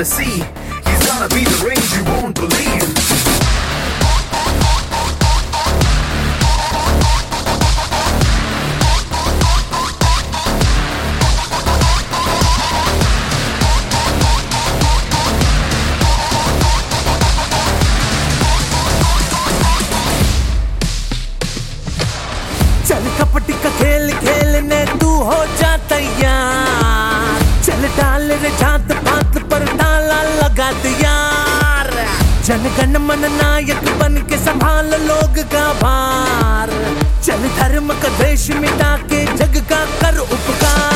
the sea. He's gonna be the range you won't believe. चल कपटी का खेल खेलने तू हो जा तैयार। चल डाल रे झात पात पर ताला लगा दिया। जन गण मन नायक बन के संभाल लोग का भार। चल धर्म का द्वेष मिटा के जग का कर उपकार।